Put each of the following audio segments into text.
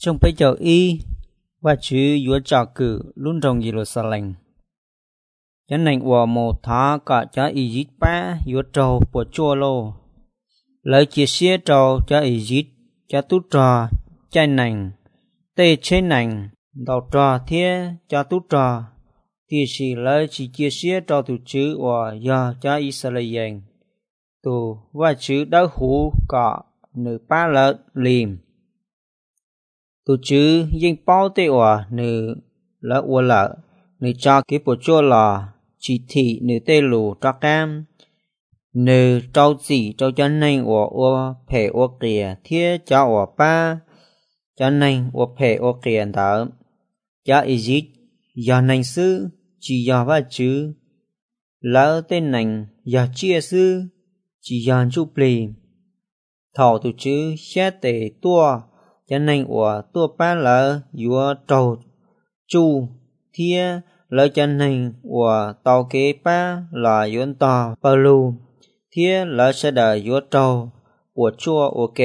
trong bây giờ y và chữ yếu trả cử luôn trong Jerusalem cho nên của một thá cả cho Egypt ba yếu trâu của chua lô lời chia sẻ trâu cho Egypt cho tút trò chai nành tê chế nành đầu trò thế cho tút trò thì chỉ lời chỉ chia sẻ trâu từ chữ và do cho Israel tu và chữ đau hú cả nửa ba lợn liềm tu chữ yên bao tê và nửa lợn và lợn nửa cho cái bộ chua là chỉ thị nửa tê lù cho cam nửa trâu gì trâu cho nên và phê và kìa thiết cho và ba cho nên và phê và kìa đó cho Egypt do nên sư chỉ do và chữ lỡ tên nành do chia sư chỉ dàn chụp lì thảo từ chữ xe tề tua cho nên của tua ba lỡ vừa trầu chu thia lỡ cho nên của tàu kế ba là yuan tàu bờ lu thia lỡ sẽ đợi vừa trầu của chua ok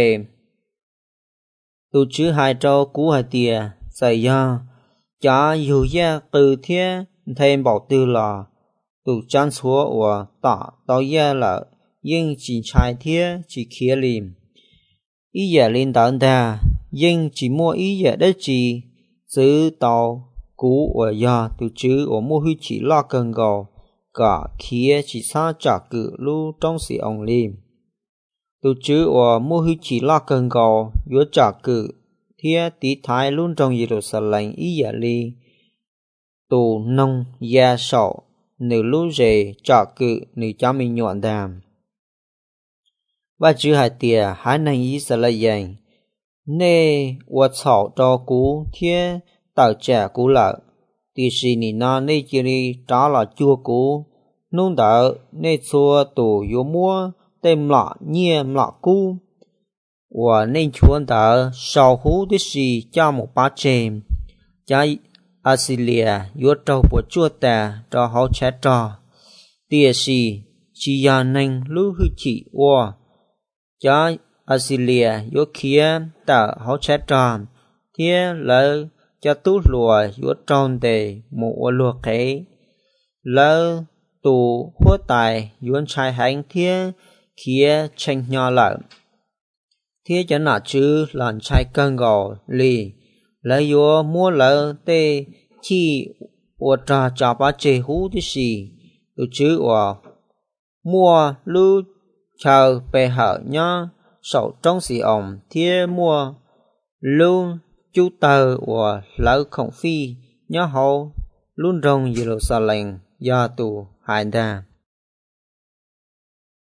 từ chữ hai trầu cú hai tia xảy ra cho dù gia từ thia thêm bảo tư là từ chân số của tạ tàu gia là nhưng chỉ trái thiết chỉ khía liềm ý giả lên tận ta nhưng chỉ mua ý giả đất chỉ giữ tàu cũ ở nhà từ chữ ở mua huy chỉ lo cần gầu cả khía chỉ xa trả cự lưu trong sự ông liềm từ chữ ở mua huy chỉ lo cần gầu yếu trả cự thiết tí thái luôn trong Jerusalem ý giả li tù nông gia sổ nửa lưu rề trả cự nửa cho mình nhọn đàm và chữ hai tia hai nàng Israel nê và草 cho cú thiên tạo trả cú lợi thì sĩ nị na nê chỉ trả là chua cú nung đỡ nê xua tù yếu mua tem lọ nhia lọ cú và nên chuan đỡ sau hú thì sĩ cho một bát chèm cho Assyria yếu trâu của chua ta cho họ chết trò tia sĩ chỉ ya nên lưu hư chỉ và cho Assyria yếu kia ta họ chết tròn thế lỡ cho tú lùa yếu tròn để một lùa cái lỡ tù hốt tài yếu trai hành thế kia tranh nhỏ lợn thế cho nọ chứ lần trai cân gò lì lỡ yếu mua lỡ tê chi ô trà cho bà chế hú thế gì từ chữ và mua lưu chờ bề hở nhá sổ trong sĩ ổng thiết mua lưu chú tờ và lỡ khổng phi nhá hậu luôn rồng Jerusalem do tù hải đà